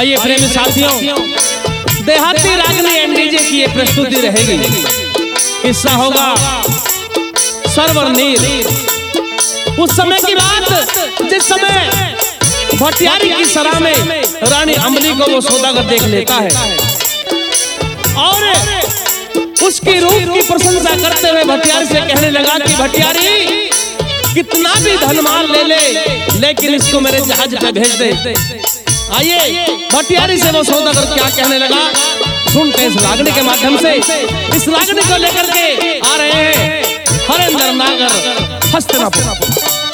आइए प्रेमी साथियों, देहाती रागनी एमडीजे की ये प्रस्तुति रहेगी। किस्सा होगा सरवर नीर। उस समय की बात जिस समय भटियारी की सराह में रानी अमली को वो सौदागर देख लेता है और उसकी रूप की प्रशंसा करते हुए भटियारी से कहने लगा कि भटियारी कितना भी धनमाल ले ले, लेकिन इसको मेरे जहाज पे भेज दे। आइए भटियारी से वो सौदागर क्या कहने लगा, सुनते इस रागनी के माध्यम से। इस रागनी को लेकर के आ रहे हैं हरेंद्र नागर हस्तिनापुर।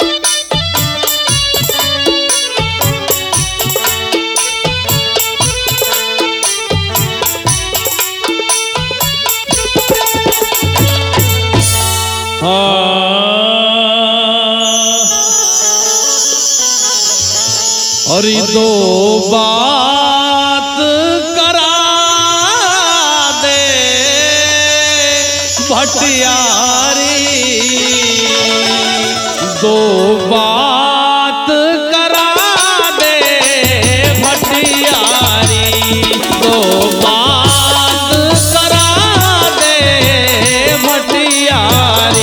और दो बात करा दे भटियारी, दो बात करा दे भटियारी, दो बात करा दे भटियारी।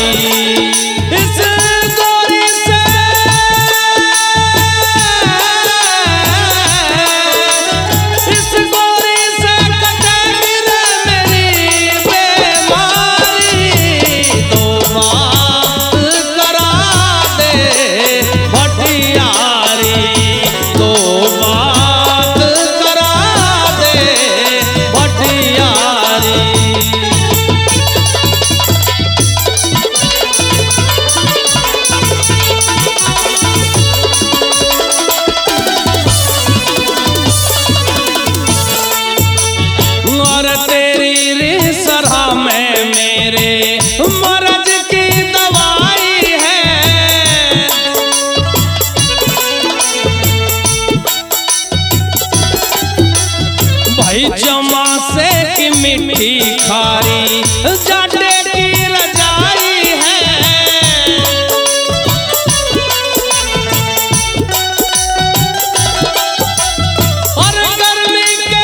मरज की दवाई है, भाई चमासे की मिट्टी खारी जाटे की रजाई है। और गर्मी के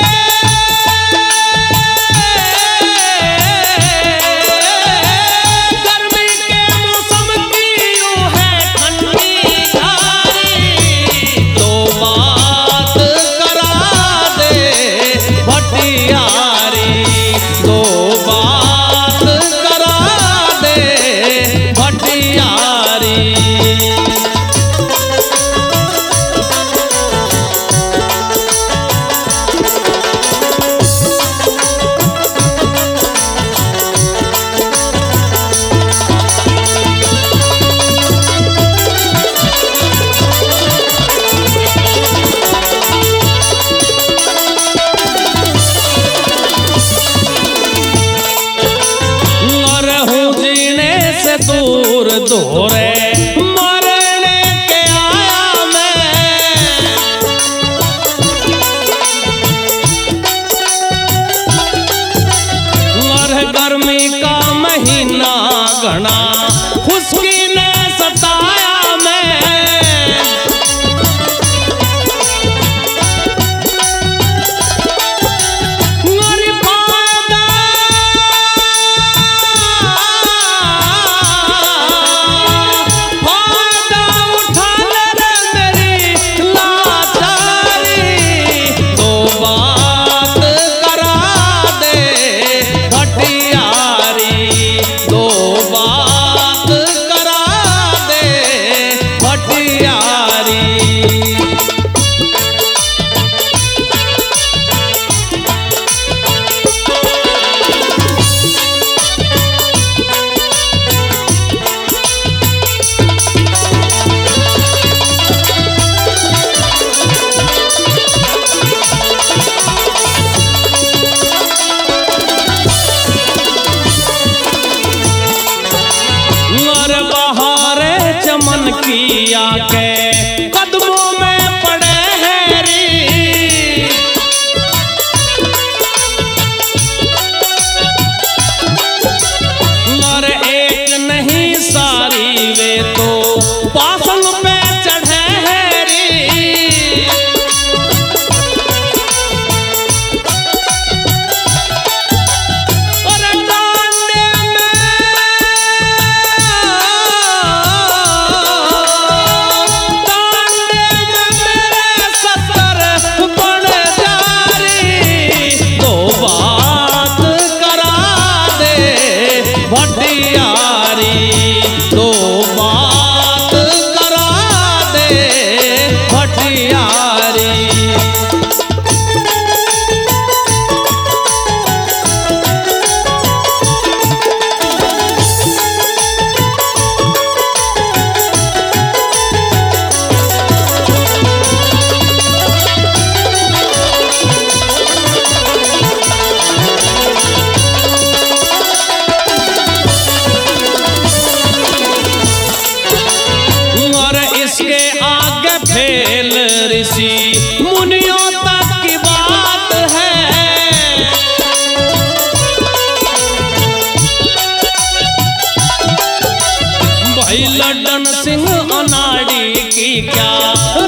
दूर दोरे मरने के आया मैं, और गर्मी का महीना घना खुशकी ने सताया मैं। चमन की आके कदमों में पड़े हैं री, और एक नहीं सारी वे तो पासन पे चढ़े हैं री। फेल ऋषि मुनियों तक की बात है। भाई लड्डन सिंह अनाड़ी की क्या